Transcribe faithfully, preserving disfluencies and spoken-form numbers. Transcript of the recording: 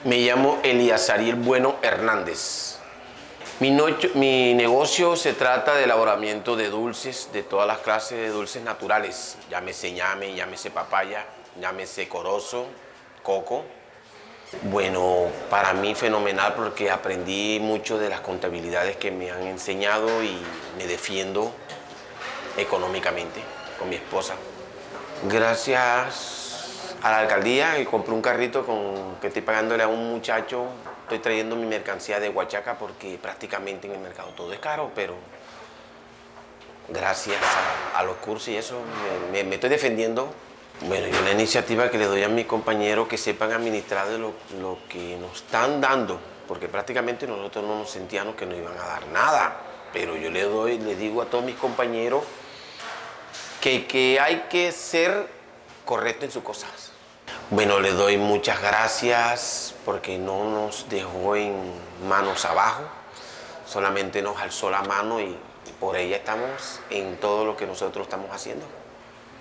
Me llamo Eliazariel Bueno Hernández. Mi, noche, mi negocio se trata de elaboramiento de dulces, de todas las clases de dulces naturales. Llámese ñame, llámese papaya, llámese corozo, coco. Bueno, para mí fenomenal porque aprendí mucho de las contabilidades que me han enseñado y me defiendo económicamente con mi esposa. Gracias a la alcaldía y compré un carrito con, que estoy pagándole a un muchacho. Estoy trayendo mi mercancía de Huachaca porque prácticamente en el mercado todo es caro, pero gracias a, a los cursos y eso me, me, me estoy defendiendo. Bueno, y una iniciativa que le doy a mis compañeros que sepan administrar de lo, lo que nos están dando, porque prácticamente nosotros no nos sentíamos que nos iban a dar nada, pero yo le doy, le digo a todos mis compañeros que, que hay que ser correcto en sus cosas. Bueno, le doy muchas gracias porque no nos dejó en manos abajo, solamente nos alzó la mano y por ella estamos en todo lo que nosotros estamos haciendo.